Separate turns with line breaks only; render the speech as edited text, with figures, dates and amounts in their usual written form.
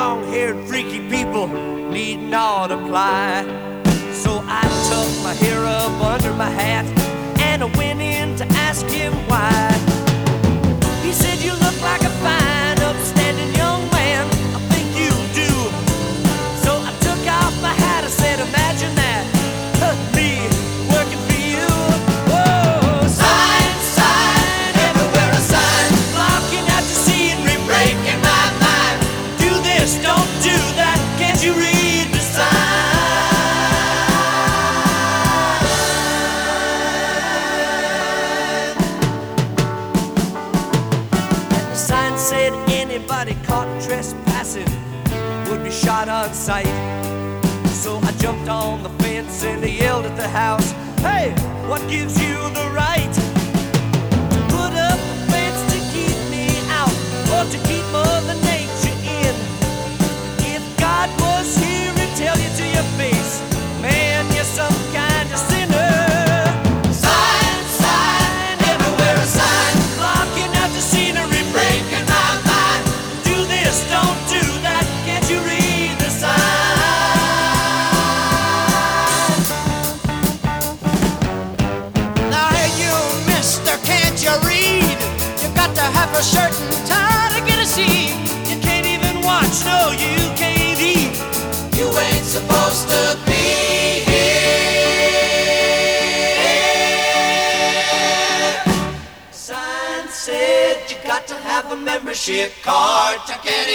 long-haired freaky people need not apply. So I tucked my hair up under my hat and I went in to ask him why. He said, "You look like a fine, upstanding young man. I think you do." So I took off my hat. I said, "Imagine that, me working for you." Whoa, sign, sign, everywhere a sign, blocking out the scenery, breaking my mind. Do this, don't do that. Can't you read the sign? Said anybody caught trespassing would be shot on sight. So I jumped on the fence and I yelled at the house, "Hey, what gives you the right to put up a fence to keep me out or to keep Mother Nature in? If God was here, he'd tell you to your face, man, you're some kind of sinner." Sign, sign, everywhere a sign, blocking out the scenery, breaking my mind. Do this, don't do that, can't you read the sign?
Now hey you, mister, can't you read? You got to have a shirt and tie to get a seat.
You can't even watch, no, you can't eat.
You ain't supposed to be here.
Sign said you got to have a membership card to get